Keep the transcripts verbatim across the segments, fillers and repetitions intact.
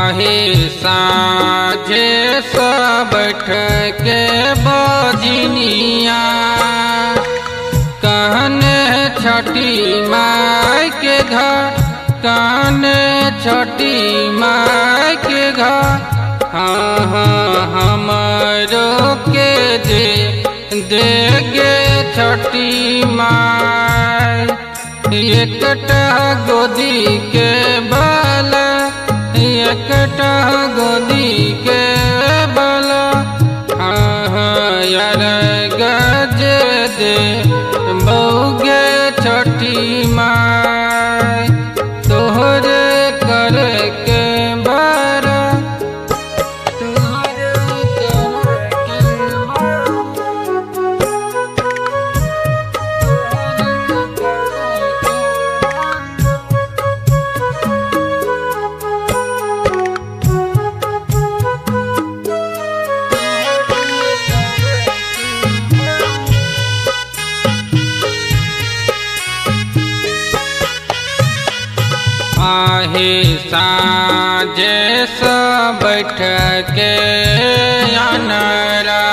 आहे साँझे सब के बजनिया कहने छठी माई के घर कहने छठी माई के घर हाँ हाँ हमरो के दे देगे छठी माई एकटा गोदी के बाल एकटा गोदी के बाल हाँ हाँ यार गज दे बौगे छठी माई तोहरे कर के बारा आहे साँझे सब बैठ के अनरा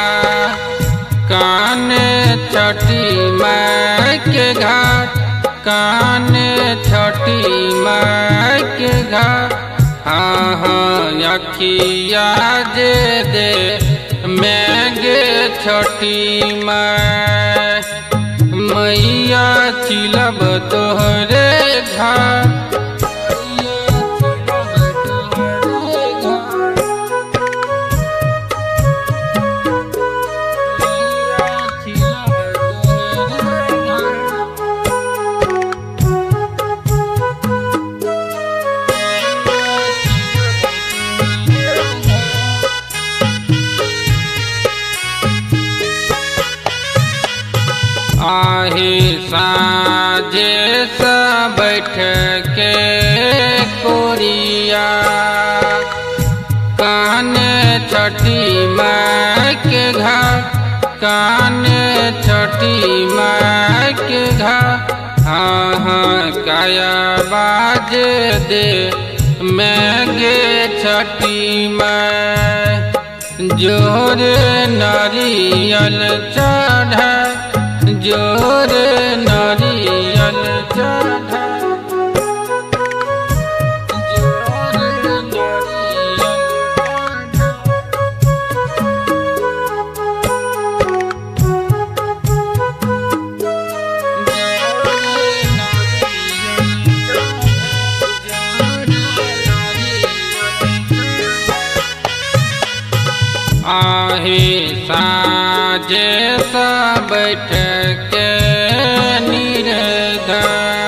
काने छठी माई के घाट काने छठी माई के घाट हाँ हाँ अखिया जे दे मैगे छठी माई मैया चिलब तोहरे घाट आहे साँझे सब बैठ के कोरिया काने छठी माई के घाट काने छठी माई के घाट हाँ हाँ काया बाज दे मैगे छठी माई जोर नारियल चढ़ा जोर नारियल चढ़ा जोर नारियल आहे साँझे सब बैठ के निर्धर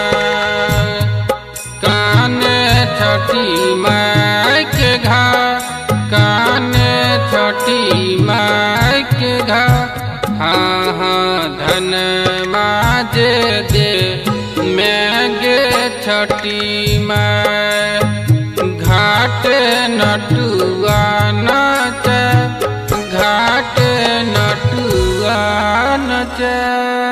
काने छठी माई के घाट काने छठी माई के घाट हाँ हाँ धन माज दे मैगे छठी माई घाट नटुआ नच घाट नटुआ नच